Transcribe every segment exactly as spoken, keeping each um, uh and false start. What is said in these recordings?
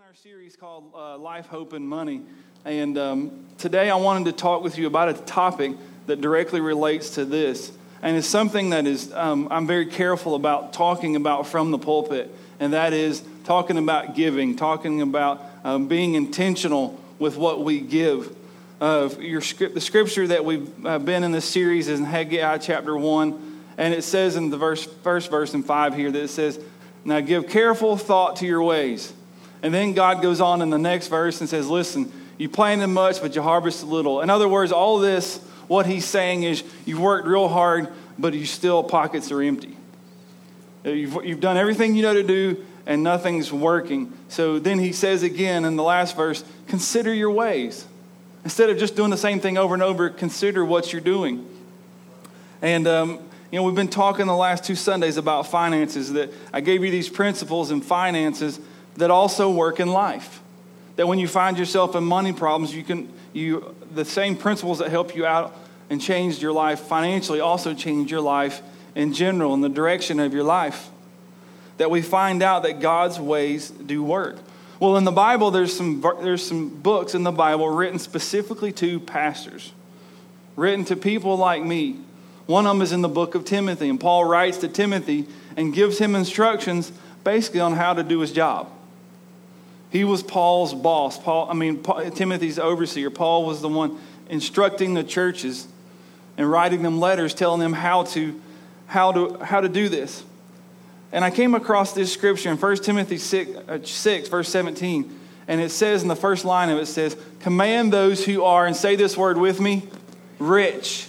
our series called uh, Life, Hope, and Money. And um, today I wanted to talk with you about a topic that directly relates to this. And it's something that is um, I'm very careful about talking about from the pulpit. And that is talking about giving, talking about um, being intentional with what we give. Uh, your script, the scripture that we've uh, been in this series is in Haggai chapter one. And it says in the verse, first verse in five here that it says, "Now give careful thought to your ways." And then God goes on in the next verse and says, listen, you planted much, but you harvested little. In other words, all this, what he's saying is you've worked real hard, but you still pockets are empty. You've, you've done everything you know to do, and nothing's working. So then he says again in the last verse, consider your ways. Instead of just doing the same thing over and over, consider what you're doing. And, um, you know, we've been talking the last two Sundays about finances, that I gave you these principles in finances that also work in life. That when you find yourself in money problems, you can you the same principles that help you out and change your life financially also change your life in general, in the direction of your life. That we find out that God's ways do work. Well, in the Bible, there's some there's some books in the Bible written specifically to pastors, written to people like me. One of them is in the book of Timothy, and Paul writes to Timothy and gives him instructions basically on how to do his job. He was Paul's boss. Paul, I mean, Paul, Timothy's overseer. Paul was the one instructing the churches and writing them letters, telling them how to, how to, how to do this. And I came across this scripture in First Timothy six, uh, six, verse seventeen, and it says in the first line of it, it says, "Command those who are," and say this word with me, "rich."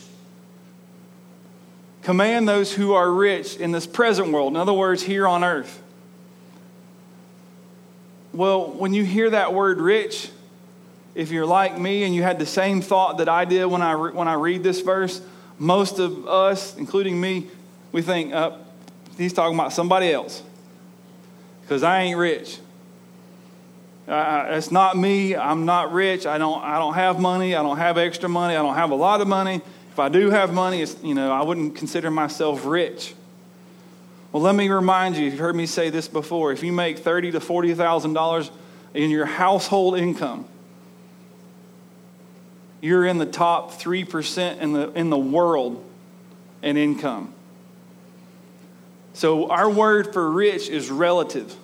Command those who are rich in this present world. In other words, here on earth. Well, when you hear that word rich, if you're like me and you had the same thought that I did when I re- when I read this verse, most of us, including me, we think, uh, he's talking about somebody else. Because I ain't rich. Uh, it's not me. I'm not rich. I don't I don't have money. I don't have extra money. I don't have a lot of money. If I do have money, it's, you know, I wouldn't consider myself rich. Well, let me remind you, you've heard me say this before, if you make thirty thousand to forty thousand dollars in your household income, you're in the top three percent in the in the world in income. So our word for rich is relative.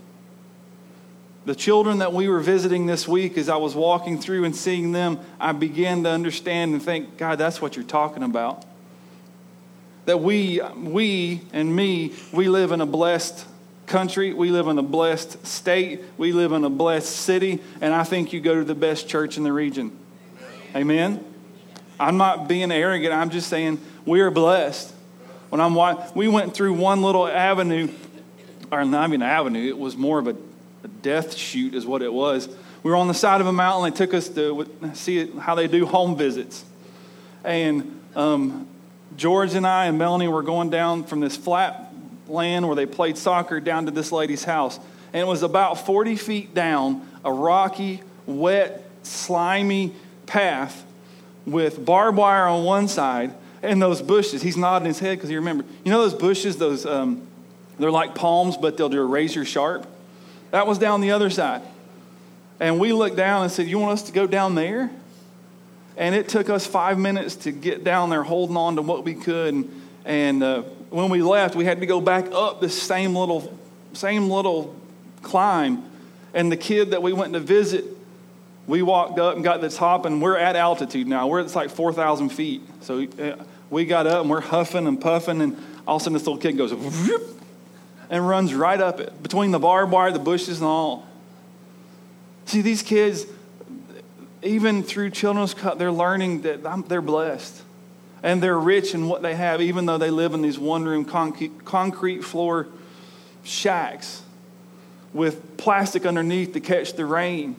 The children that we were visiting this week, as I was walking through and seeing them, I began to understand and think, God, that's what you're talking about. That we, we and me, we live in a blessed country. We live in a blessed state. We live in a blessed city. And I think you go to the best church in the region. Amen? I'm not being arrogant. I'm just saying we are blessed. When I'm, we went through one little avenue, or not even an avenue, it was more of a, a death chute is what it was. We were on the side of a mountain. They took us to see how they do home visits. And um George and I and Melanie were going down from this flat land where they played soccer down to this lady's house. And it was about forty feet down, a rocky, wet, slimy path with barbed wire on one side and those bushes. He's nodding his head because he remembered. You know those bushes, those um, they're like palms, but they'll do a razor sharp? That was down the other side. And we looked down and said, you want us to go down there? And it took us five minutes to get down there holding on to what we could. And, and uh, when we left, we had to go back up this same little same little climb. And the kid that we went to visit, we walked up and got to the top, and we're at altitude now. We're at like four thousand feet. So uh, we got up, and we're huffing and puffing, and all of a sudden this little kid goes, whoop, and runs right up it, between the barbed wire, the bushes, and all. See, these kids, even through Children's Cup, they're learning that they're blessed. And they're rich in what they have, even though they live in these one-room concrete, concrete floor shacks with plastic underneath to catch the rain.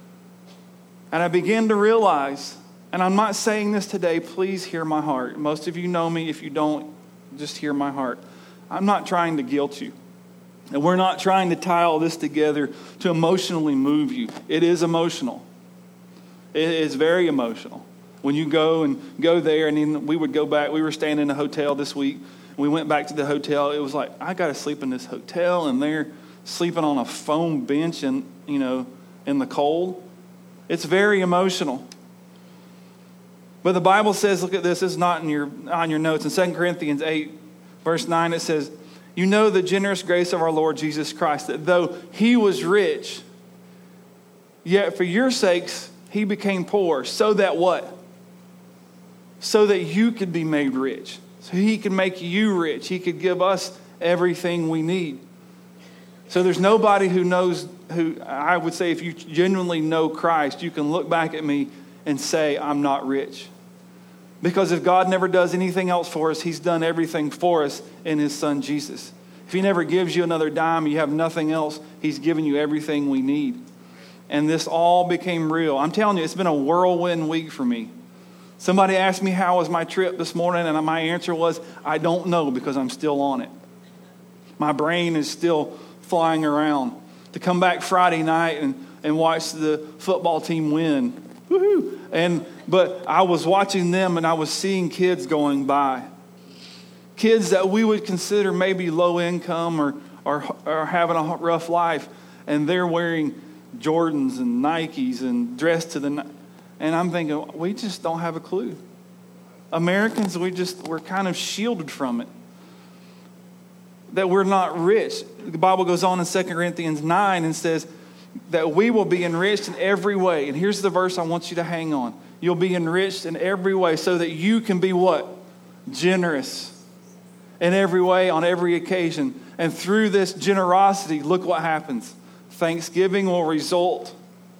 And I began to realize, and I'm not saying this today, please hear my heart. Most of you know me. If you don't, just hear my heart. I'm not trying to guilt you. And we're not trying to tie all this together to emotionally move you. It is emotional. It is very emotional. When you go and go there, and then we would go back. We were staying in a hotel this week. We went back to the hotel. It was like, I got to sleep in this hotel, and they're sleeping on a foam bench, and, you know, in the cold. It's very emotional. But the Bible says, look at this, it's not in your on your notes. In Second Corinthians eight, verse nine, it says, you know the generous grace of our Lord Jesus Christ, that though he was rich, yet for your sakes he became poor, so that what? So that you could be made rich. So he could make you rich. He could give us everything we need. So there's nobody who knows, who I would say if you genuinely know Christ, you can look back at me and say, I'm not rich. Because if God never does anything else for us, he's done everything for us in his son Jesus. If he never gives you another dime, you have nothing else, he's given you everything we need. And this all became real. I'm telling you, it's been a whirlwind week for me. Somebody asked me how was my trip this morning, and my answer was, I don't know, because I'm still on it. My brain is still flying around. To come back Friday night and, and watch the football team win. Woohoo! And but I was watching them and I was seeing kids going by. Kids that we would consider maybe low income or, or, or having a rough life. And they're wearing Jordans and Nikes and dressed to the... And I'm thinking, we just don't have a clue. Americans, we just, we're kind of shielded from it. That we're not rich. The Bible goes on in Second Corinthians nine and says that we will be enriched in every way. And here's the verse I want you to hang on. You'll be enriched in every way so that you can be what? Generous. In every way, on every occasion. And through this generosity, look what happens. Thanksgiving will result.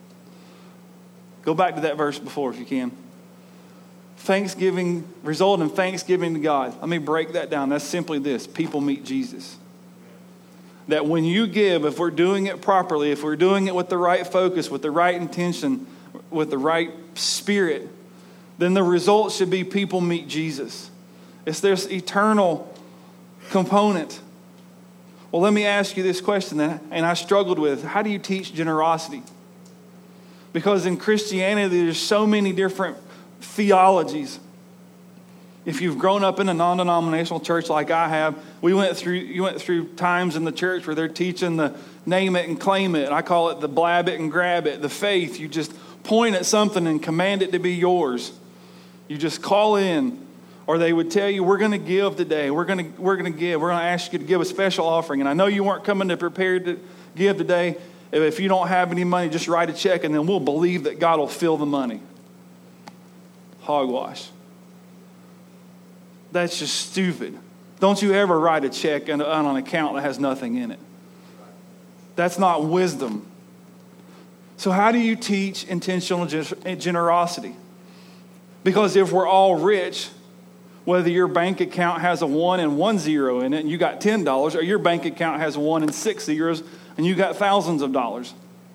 Go back to that verse before if you can. Thanksgiving, result in thanksgiving to God. Let me break that down. That's simply this. People meet Jesus. That when you give, if we're doing it properly, if we're doing it with the right focus, with the right intention, with the right spirit, then the result should be people meet Jesus. It's this eternal component. Well, let me ask you this question, and I struggled with. How do you teach generosity? Because in Christianity, there's so many different theologies. If you've grown up in a non-denominational church like I have, we went through you went through times in the church where they're teaching the name it and claim it. I call it the blab it and grab it. The faith, you just point at something and command it to be yours. You just call in. Or they would tell you, we're going to give today. We're going to we're going to give. We're going to ask you to give a special offering. And I know you weren't coming to prepare to give today. If you don't have any money, just write a check and then we'll believe that God will fill the money. Hogwash. That's just stupid. Don't you ever write a check on an account that has nothing in it. That's not wisdom. So how do you teach intentional generosity? Because if we're all rich, whether your bank account has a one and one zero in it and you got ten dollars, or your bank account has one and six zeros and you got thousands of dollars.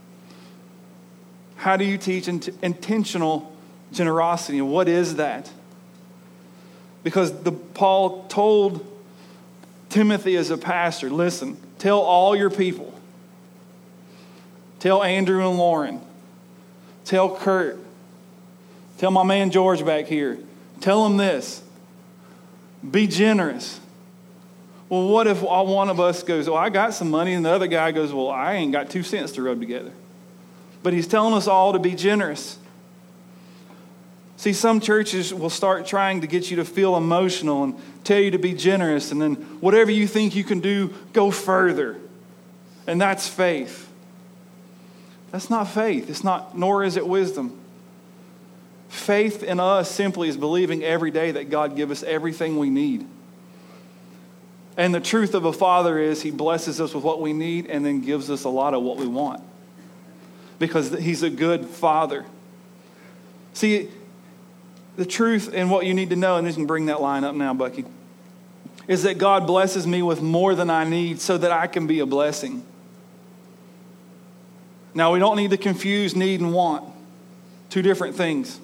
How do you teach int- intentional generosity? And what is that? Because the Paul told Timothy as a pastor, listen, tell all your people. Tell Andrew and Lauren. Tell Kurt. Tell my man George back here. Tell them this. Be generous. Well, what if one of us goes, well, I got some money, and the other guy goes, well, I ain't got two cents to rub together. But he's telling us all to be generous. See, some churches will start trying to get you to feel emotional and tell you to be generous, and then whatever you think you can do, go further. And that's faith. That's not faith. It's not, nor is it wisdom. Faith in us simply is believing every day that God gives us everything we need. And the truth of a father is he blesses us with what we need and then gives us a lot of what we want. Because he's a good father. See, the truth and what you need to know, and you can bring that line up now, Bucky, is that God blesses me with more than I need so that I can be a blessing. Now, we don't need to confuse need and want. Two different things.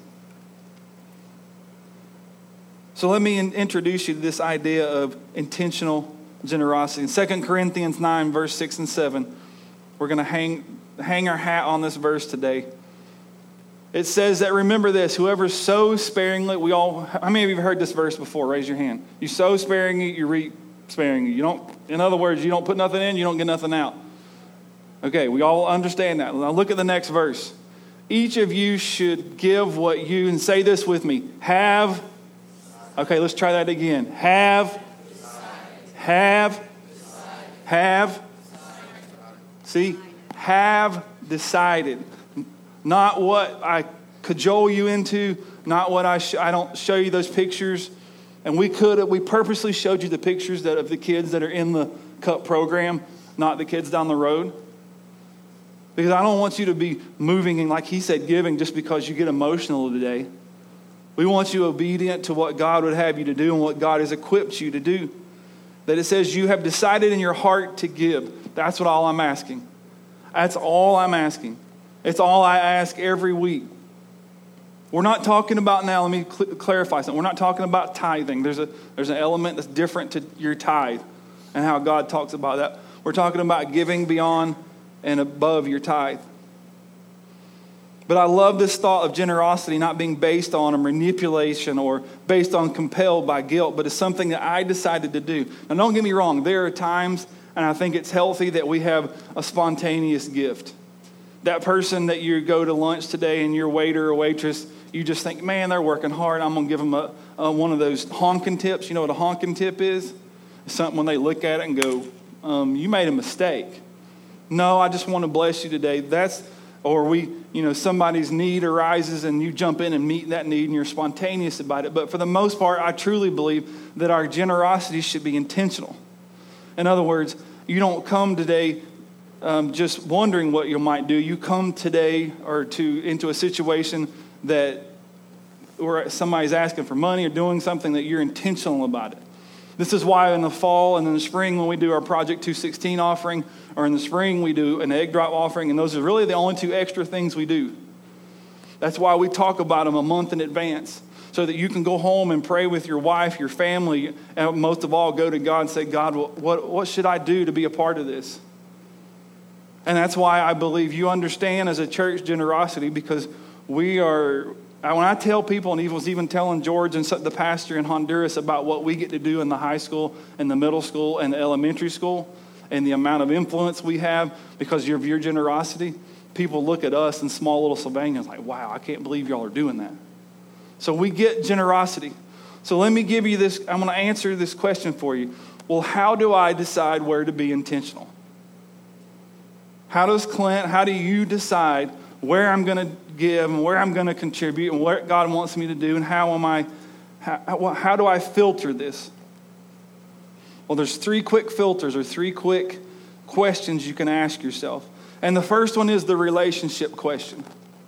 So let me in- introduce you to this idea of intentional generosity. In Second Corinthians nine, verse six and seven, we're going to hang, hang our hat on this verse today. It says that, remember this, whoever sows sparingly, we all, how many of you have heard this verse before? Raise your hand. You sow sparingly, you reap sparingly. You don't, in other words, you don't put nothing in, you don't get nothing out. Okay, we all understand that. Now look at the next verse. Each of you should give what you, and say this with me, have, okay, let's try that again. Have, have, have, see, have decided. Not what I cajole you into, not what I, sh- I don't show you those pictures. And we could, we purposely showed you the pictures that of the kids that are in the CUP program, not the kids down the road. Because I don't want you to be moving and, like he said, giving just because you get emotional today. We want you obedient to what God would have you to do and what God has equipped you to do. That it says you have decided in your heart to give. That's what all I'm asking. That's all I'm asking. It's all I ask every week. We're not talking about, now let me cl- clarify something. We're not talking about tithing. There's a there's an element that's different to your tithe and how God talks about that. We're talking about giving beyond and above your tithe. But I love this thought of generosity not being based on a manipulation or based on compelled by guilt, but it's something that I decided to do. Now don't get me wrong, there are times, and I think it's healthy, that we have a spontaneous gift. That person that you go to lunch today and your waiter or waitress, you just think, man, they're working hard. I'm going to give them a, a, one of those honking tips. You know what a honking tip is? It's something when they look at it and go, um, you made a mistake. No, I just want to bless you today. That's, or we, you know, somebody's need arises and you jump in and meet that need and you're spontaneous about it. But for the most part, I truly believe that our generosity should be intentional. In other words, you don't come today um, just wondering what you might do. You come today or to into a situation that where somebody's asking for money or doing something that you're intentional about it. This is why in the fall and in the spring when we do our Project two sixteen offering, or in the spring we do an egg drop offering, and those are really the only two extra things we do. That's why we talk about them a month in advance, so that you can go home and pray with your wife, your family, and most of all go to God and say, God, what, what should I do to be a part of this? And that's why I believe you understand as a church generosity, because we are, when I tell people, and he was even telling George and the pastor in Honduras about what we get to do in the high school and the middle school and the elementary school and the amount of influence we have because of your generosity, people look at us in small little Sylvania like, wow, I can't believe y'all are doing that. So we get generosity. So let me give you this, I'm going to answer this question for you. Well, how do I decide where to be intentional? How does Clint, how do you decide where I'm going to give and where I'm going to contribute and what God wants me to do, and how am I, how, how do I filter this? Well, there's three quick filters or three quick questions you can ask yourself. And the first one is the relationship question.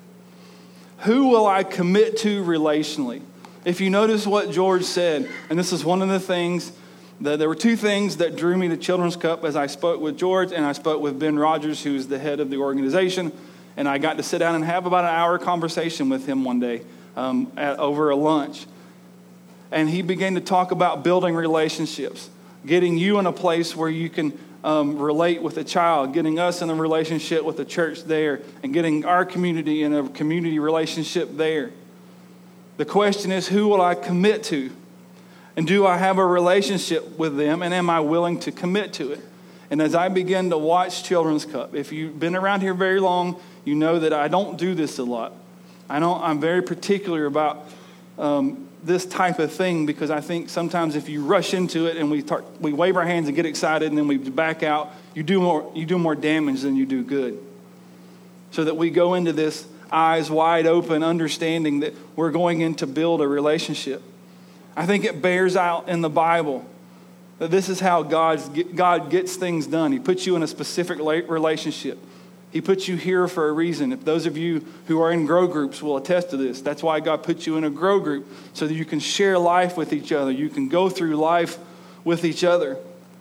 Who will I commit to relationally? If you notice what George said, and this is one of the things, that there were two things that drew me to Children's Cup as I spoke with George and I spoke with Ben Rogers, who's the head of the organization. And I got to sit down and have about an hour conversation with him one day um, at, over a lunch. And he began to talk about building relationships, getting you in a place where you can um, relate with a child, getting us in a relationship with the church there, and getting our community in a community relationship there. The question is, who will I commit to? And do I have a relationship with them, and am I willing to commit to it? And as I begin to watch Children's Cup, if you've been around here very long, you know that I don't do this a lot. I don't, I'm very particular about um, this type of thing, because I think sometimes if you rush into it and we start, we wave our hands and get excited and then we back out, you do more you do more damage than you do good. So that we go into this eyes wide open, understanding that we're going in to build a relationship. I think it bears out in the Bible that this is how God's, God gets things done. He puts you in a specific relationship. He puts you here for a reason. If those of you who are in grow groups will attest to this, that's why God put you in a grow group, so that you can share life with each other. You can go through life with each other.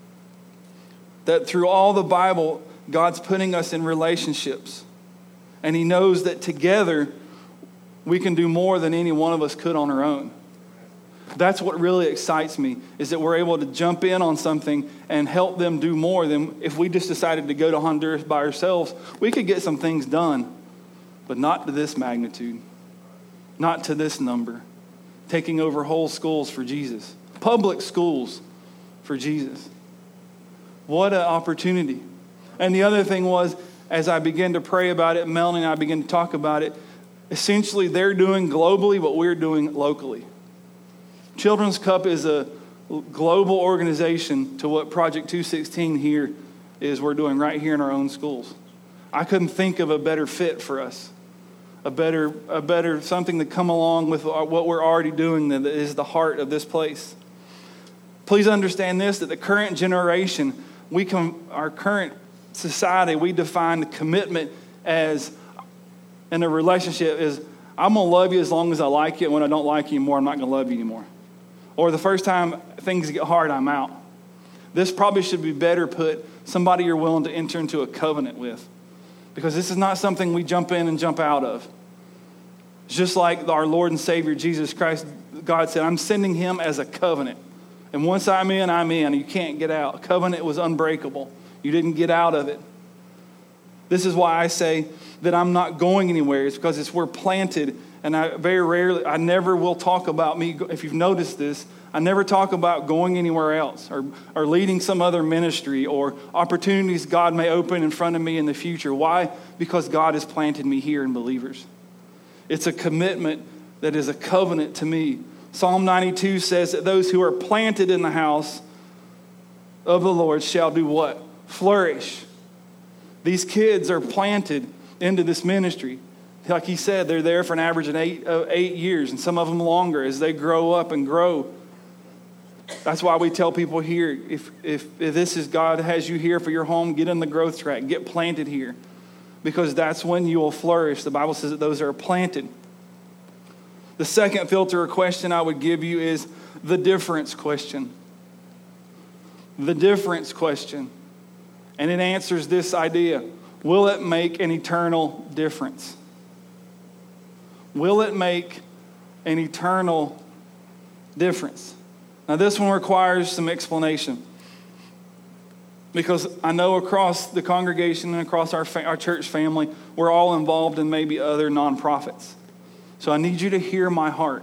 That through all the Bible, God's putting us in relationships. And he knows that together we can do more than any one of us could on our own. That's what really excites me, is that we're able to jump in on something and help them do more than if we just decided to go to Honduras by ourselves. We could get some things done, but not to this magnitude, not to this number. Taking over whole schools for Jesus, public schools for Jesus. What an opportunity. And the other thing was, as I began to pray about it, Melanie and I began to talk about it, essentially they're doing globally what we're doing locally. Children's Cup is a global organization to what Project two sixteen here is we're doing right here in our own schools. I couldn't think of a better fit for us, a better, a better something to come along with what we're already doing that is the heart of this place. Please understand this, that the current generation, we come, our current society, we define the commitment as, in a relationship, is I'm going to love you as long as I like you, and when I don't like you anymore, I'm not going to love you anymore. Or the first time things get hard, I'm out. This probably should be better put, somebody you're willing to enter into a covenant with. Because this is not something we jump in and jump out of. It's just like our Lord and Savior, Jesus Christ, God said, I'm sending him as a covenant. And once I'm in, I'm in. You can't get out. A covenant was unbreakable. You didn't get out of it. This is why I say that I'm not going anywhere. It's because it's we're planted. And I very rarely, I never will talk about me. If you've noticed this, I never talk about going anywhere else or, or leading some other ministry or opportunities God may open in front of me in the future. Why? Because God has planted me here in Believers. It's a commitment that is a covenant to me. Psalm ninety-two says that those who are planted in the house of the Lord shall do what? Flourish. These kids are planted into this ministry. Like he said, they're there for an average of eight, uh, eight years, and some of them longer as they grow up and grow. That's why we tell people here, if, if, if this is God has you here for your home, get in the growth track, get planted here. Because that's when you will flourish. The Bible says that those are planted. The second filter or question I would give you is the difference question. The difference question. And it answers this idea. Will it make an eternal difference? Will it make an eternal difference? Now, this one requires some explanation. Because I know across the congregation and across our, fa- our church family, we're all involved in maybe other nonprofits. So I need you to hear my heart.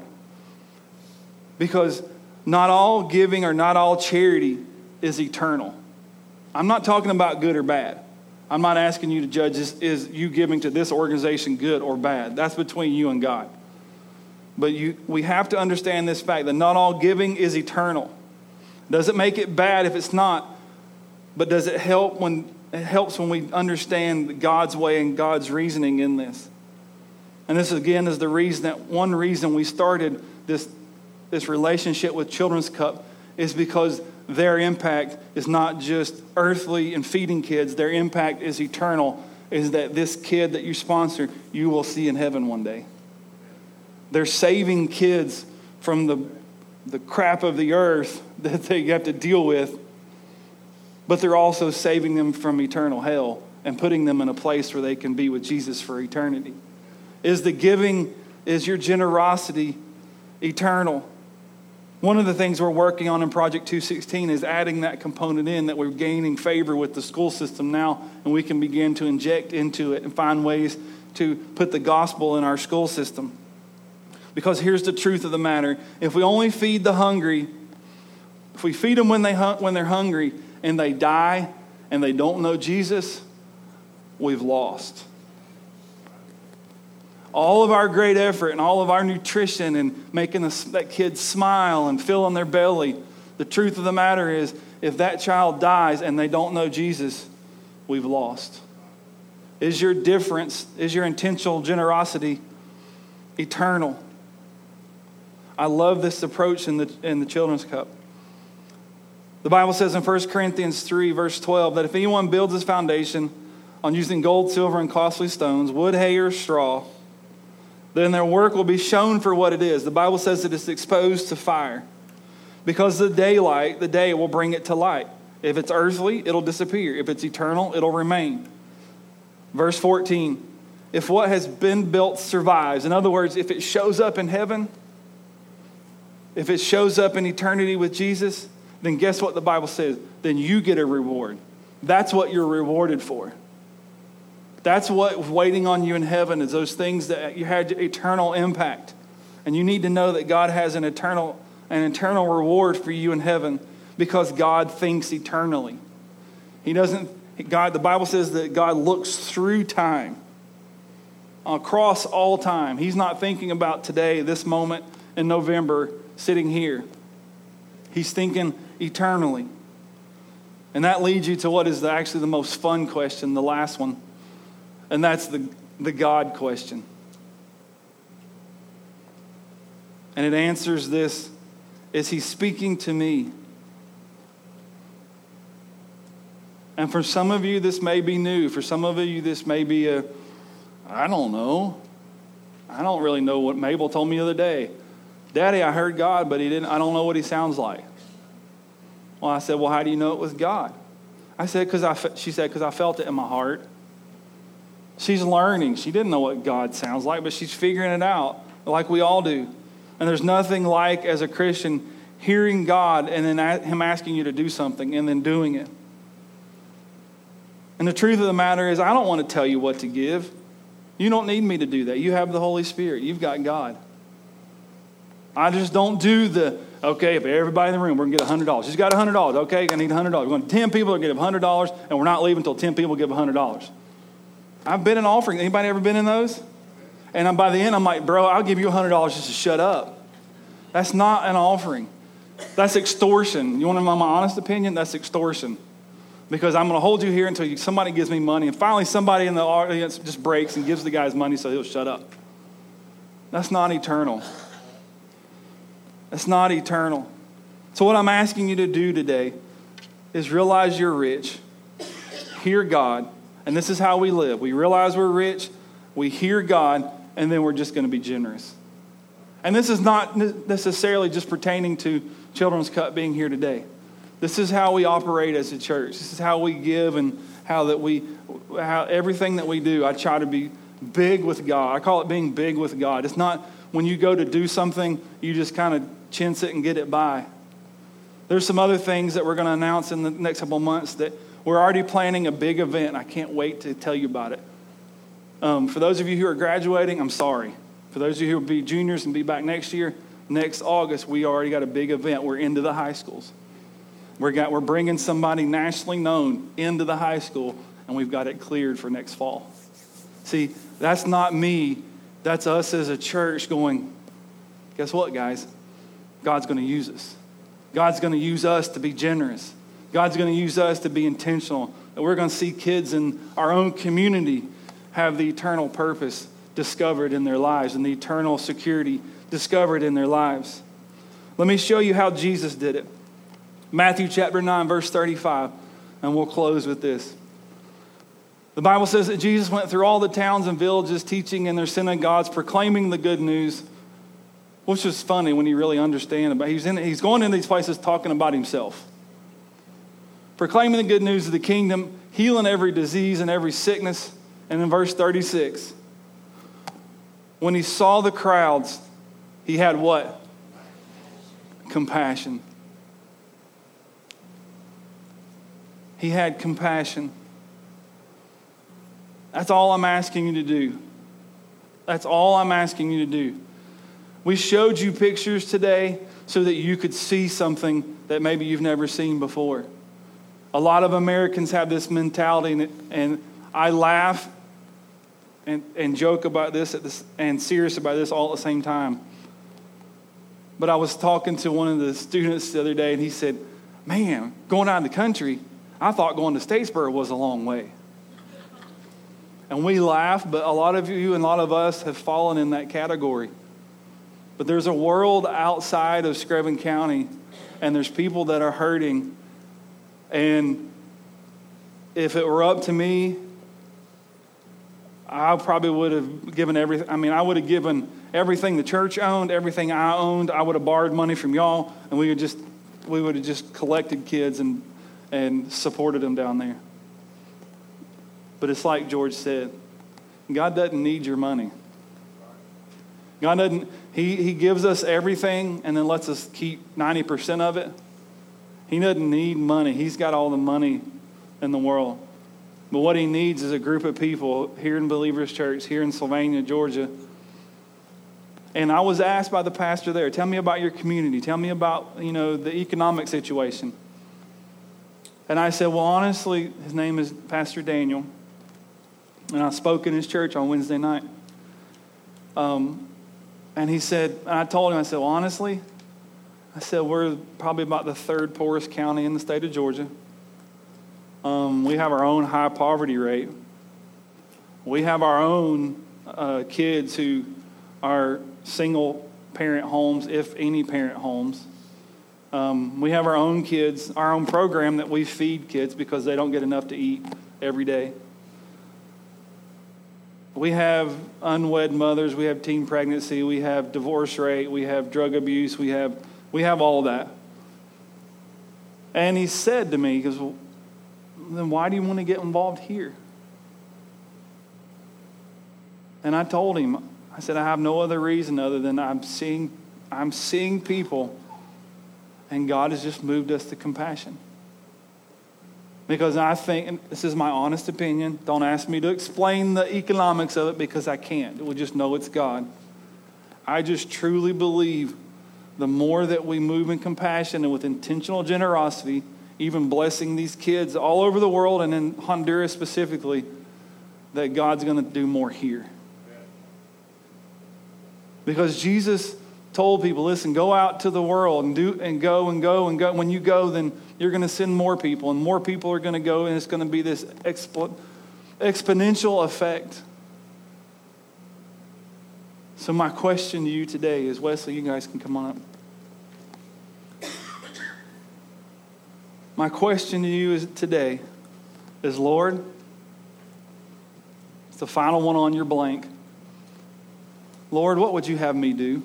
Because not all giving or not all charity is eternal. I'm not talking about good or bad. I'm not asking you to judge, is, is you giving to this organization good or bad? That's between you and God. But you, we have to understand this fact that not all giving is eternal. Does it make it bad if it's not? But does it help when it helps when we understand God's way and God's reasoning in this? And this again is the reason that one reason we started this this relationship with Children's Cup is because their impact is not just earthly and feeding kids. Their impact is eternal. Is that this kid that you sponsor, you will see in heaven one day. They're saving kids from the the crap of the earth that they have to deal with. But they're also saving them from eternal hell and putting them in a place where they can be with Jesus for eternity. Is the giving, is your generosity eternal? One of the things we're working on in Project two sixteen is adding that component in, that we're gaining favor with the school system now, and we can begin to inject into it and find ways to put the gospel in our school system. Because here's the truth of the matter. If we only feed the hungry, if we feed them when, they when they're hungry, and they die and they don't know Jesus, we've lost. All of our great effort and all of our nutrition and making the, that kid smile and filling their belly, the truth of the matter is, if that child dies and they don't know Jesus, we've lost. Is your difference, is your intentional generosity eternal? I love this approach in the in the Children's Cup. The Bible says in First Corinthians three, verse twelve, that if anyone builds his foundation on using gold, silver, and costly stones, wood, hay, or straw, then their work will be shown for what it is. The Bible says that it's exposed to fire. Because the daylight, the day will bring it to light. If it's earthly, it'll disappear. If it's eternal, it'll remain. Verse fourteen, if what has been built survives, in other words, if it shows up in heaven, if it shows up in eternity with Jesus, then guess what the Bible says? Then you get a reward. That's what you're rewarded for. That's what's waiting on you in heaven, is those things that you had eternal impact. And you need to know that God has an eternal, an eternal reward for you in heaven because God thinks eternally. He doesn't, God, the Bible says that God looks through time, across all time. He's not thinking about today, this moment in November, sitting here. He's thinking eternally. And that leads you to what is the, actually the most fun question, the last one. And that's the, the God question. And it answers this: is he speaking to me? And for some of you, this may be new. For some of you, this may be a, I don't know. I don't really know what Mabel told me the other day. Daddy, I heard God, but he didn't. I don't know what he sounds like. Well, I said, well, how do you know it was God? I said, because I. She said, because I felt it in my heart. She's learning. She didn't know what God sounds like, but she's figuring it out, like we all do. And there's nothing like, as a Christian, hearing God and then him asking you to do something and then doing it. And the truth of the matter is, I don't want to tell you what to give. You don't need me to do that. You have the Holy Spirit. You've got God. I just don't do the, okay, if everybody in the room, we're going to get one hundred dollars. She's got one hundred dollars. Okay, I need one hundred dollars. We're going to ten people are going to give one hundred dollars, and we're not leaving until ten people give one hundred dollars. I've been in offering. Anybody ever been in those? And by the end, I'm like, bro, I'll give you one hundred dollars just to shut up. That's not an offering. That's extortion. You want to know my honest opinion? That's extortion. Because I'm going to hold you here until you, somebody gives me money. And finally, somebody in the audience just breaks and gives the guy's money so he'll shut up. That's not eternal. That's not eternal. So what I'm asking you to do today is realize you're rich. Hear God. And this is how we live. We realize we're rich. We hear God. And then we're just going to be generous. And this is not necessarily just pertaining to Children's Cup being here today. This is how we operate as a church. This is how we give and how that we, how everything that we do, I try to be big with God. I call it being big with God. It's not when you go to do something, you just kind of chintz it and get it by. There's some other things that we're going to announce in the next couple of months that we're already planning a big event. I can't wait to tell you about it. Um, for those of you who are graduating, I'm sorry. For those of you who will be juniors and be back next year, next August, we already got a big event. We're into the high schools. We're, got, we're bringing somebody nationally known into the high school, and we've got it cleared for next fall. See, that's not me. That's us as a church going, guess what, guys? God's going to use us. God's going to use us to be generous. God's going to use us to be intentional. And we're going to see kids in our own community have the eternal purpose discovered in their lives and the eternal security discovered in their lives. Let me show you how Jesus did it. Matthew chapter nine, verse thirty-five, and we'll close with this. The Bible says that Jesus went through all the towns and villages, teaching in their synagogues, proclaiming the good news, which is funny when you really understand about. He's in, he's going into these places talking about himself, proclaiming the good news of the kingdom, healing every disease and every sickness. And in verse thirty-six, when he saw the crowds, he had what? Compassion. He had compassion. That's all I'm asking you to do. That's all I'm asking you to do. We showed you pictures today so that you could see something that maybe you've never seen before. A lot of Americans have this mentality, and, and I laugh and, and joke about this, at this and serious about this all at the same time. But I was talking to one of the students the other day, and he said, man, going out in the country, I thought going to Statesboro was a long way. And we laugh, but a lot of you and a lot of us have fallen in that category. But there's a world outside of Screven County, and there's people that are hurting. And if it were up to me, I probably would have given everything. I mean, I would have given everything the church owned, everything I owned. I would have borrowed money from y'all, and we would just we would have just collected kids and and supported them down there. But it's like George said, God doesn't need your money. God doesn't, he, he gives us everything and then lets us keep ninety percent of it. He doesn't need money. He's got all the money in the world. But what he needs is a group of people here in Believers Church, here in Sylvania, Georgia. And I was asked by the pastor there, tell me about your community. Tell me about, you know, the economic situation. And I said, well, honestly, his name is Pastor Daniel. And I spoke in his church on Wednesday night. Um, and he said, and I told him, I said, well, honestly, I said, we're probably about the third poorest county in the state of Georgia. Um, we have our own high poverty rate. We have our own uh, kids who are single parent homes, if any parent homes. Um, we have our own kids, our own program that we feed kids because they don't get enough to eat every day. We have unwed mothers, we have teen pregnancy, we have divorce rate, we have drug abuse, we have we have all that. And he said to me, he goes, well, then why do you want to get involved here? And I told him, I said, I have no other reason other than I'm seeing I'm seeing people, and God has just moved us to compassion. Because I think, and this is my honest opinion, don't ask me to explain the economics of it because I can't. We just know it's God. I just truly believe the more that we move in compassion and with intentional generosity, even blessing these kids all over the world and in Honduras specifically, that God's going to do more here. Because Jesus told people, listen, go out to the world and do and go and go and go. When you go, then you're going to send more people, and more people are going to go, and it's going to be this expo- exponential effect. So my question to you today is, Wesley, you guys can come on up. My question to you is today is, Lord, it's the final one on your blank. Lord, what would you have me do?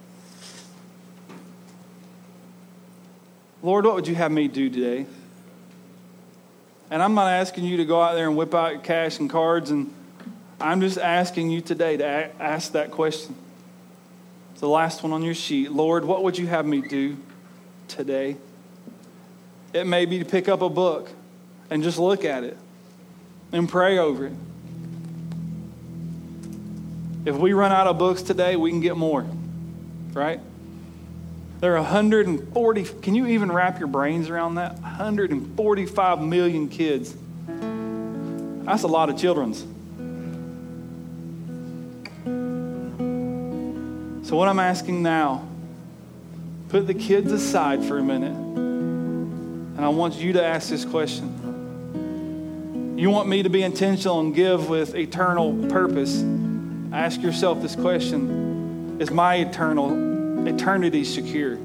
Lord, what would you have me do today? And I'm not asking you to go out there and whip out your cash and cards, and I'm just asking you today to a- ask that question. It's the last one on your sheet. Lord, what would you have me do today? It may be to pick up a book and just look at it and pray over it. If we run out of books today, we can get more, right? There are one hundred forty, can you even wrap your brains around that? one hundred forty-five million kids. That's a lot of children's. So what I'm asking now, put the kids aside for a minute, and I want you to ask this question. You want me to be intentional and give with eternal purpose? Ask yourself this question. Is my eternal eternity secure?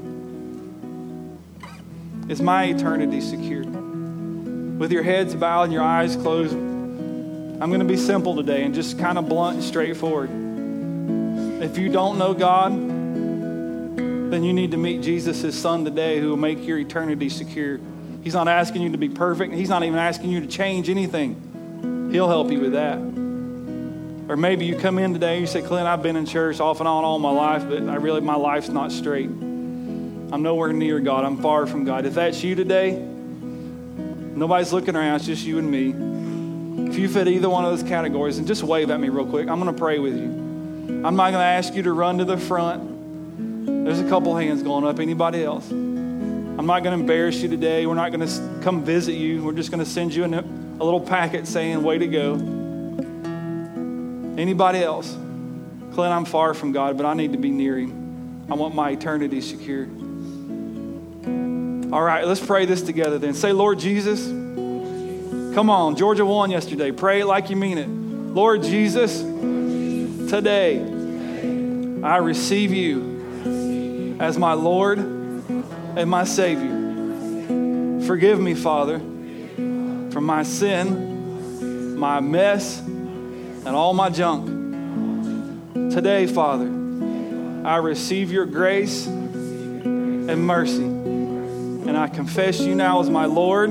Is my eternity secure? With your heads bowed and your eyes closed, I'm going to be simple today and just kind of blunt and straightforward. If you don't know God, then you need to meet Jesus, his son, today, who will make your eternity secure. He's not asking you to be perfect. He's not even asking you to change anything. He'll help you with that. Or maybe you come in today and you say, Clint, I've been in church off and on all my life, but I really, my life's not straight. I'm nowhere near God. I'm far from God. If that's you today, nobody's looking around. It's just you and me. If you fit either one of those categories, then just wave at me real quick. I'm going to pray with you. I'm not going to ask you to run to the front. There's a couple hands going up. Anybody else? I'm not going to embarrass you today. We're not going to come visit you. We're just going to send you a, a little packet saying, way to go. Anybody else? Clint, I'm far from God, but I need to be near him. I want my eternity secure. All right, let's pray this together then. Say, Lord Jesus, come on. Georgia won yesterday. Pray it like you mean it. Lord Jesus, today I receive you as my Lord and my Savior. Forgive me, Father, for my sin, my mess, and all my junk. Today, Father, I receive your grace and mercy, and I confess you now as my Lord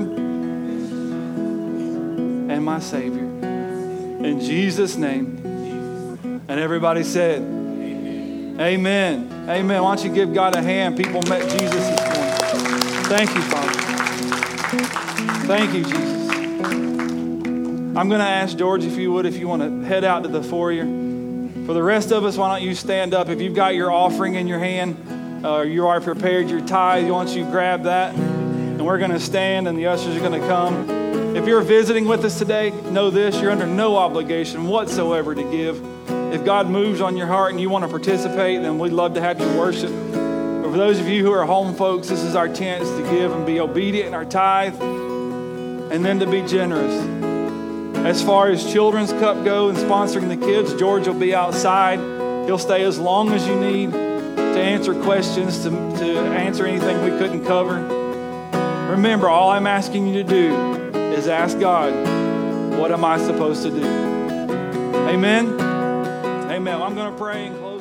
and my Savior. In Jesus' name. And everybody said, Amen. Amen. Why don't you give God a hand? People met Jesus this morning. Thank you, Father. Thank you, Jesus. I'm going to ask George, if you would, if you want to head out to the foyer. For the rest of us, why don't you stand up? If you've got your offering in your hand, or uh, you are prepared, your tithe, why don't you grab that? And we're going to stand and the ushers are going to come. If you're visiting with us today, know this, you're under no obligation whatsoever to give. If God moves on your heart and you want to participate, then we'd love to have you worship. But for those of you who are home folks, this is our chance to give and be obedient in our tithe and then to be generous. As far as Children's Cup go and sponsoring the kids, George will be outside. He'll stay as long as you need to answer questions, to, to answer anything we couldn't cover. Remember, all I'm asking you to do is ask God, what am I supposed to do? Amen? Amen. I'm going to pray and close.